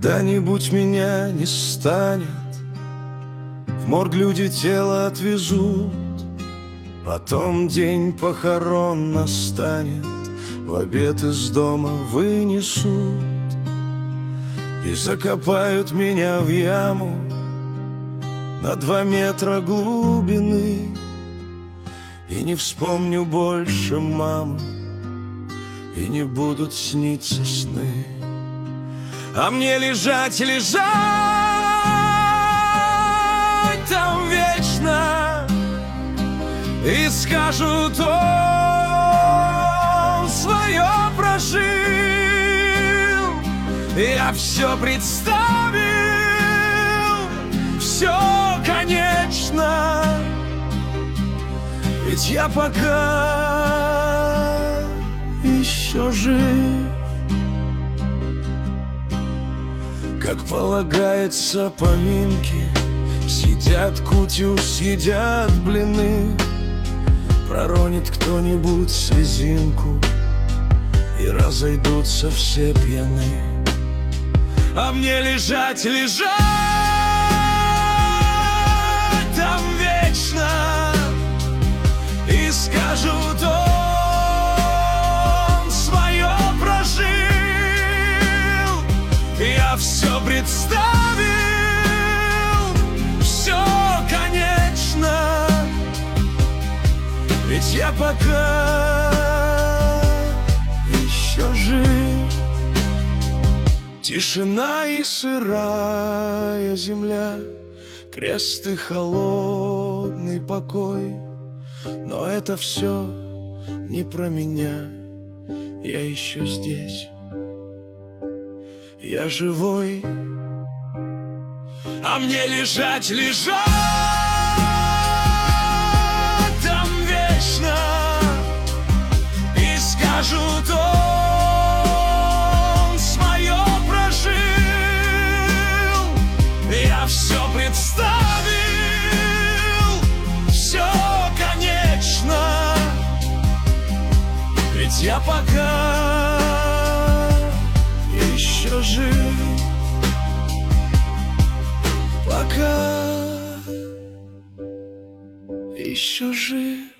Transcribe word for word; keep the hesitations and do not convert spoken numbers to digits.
Когда-нибудь меня не станет, в морг люди тело отвезут, потом день похорон настанет, в обед из дома вынесут и закопают меня в яму на два метра глубины. И не вспомню больше маму, и не будут сниться сны. А мне лежать, лежать там вечно, и скажут: он свое прожил. Я все представил, все конечно, ведь я пока еще жив. Как полагается поминки, съедят кутю, съедят блины, проронит кто-нибудь слезинку, и разойдутся все пьяны. А мне лежать, лежать там вечно, и скажут: он свое прожил. Я все представил, все конечно, ведь я пока еще жив. Тишина и сырая земля, крест и холодный покой. Но это все не про меня, я еще здесь, я живой. А мне лежать, лежать там вечно, и скажут: он свое прожил. Я все представил, все конечно, ведь я пока еще жив, пока еще жив.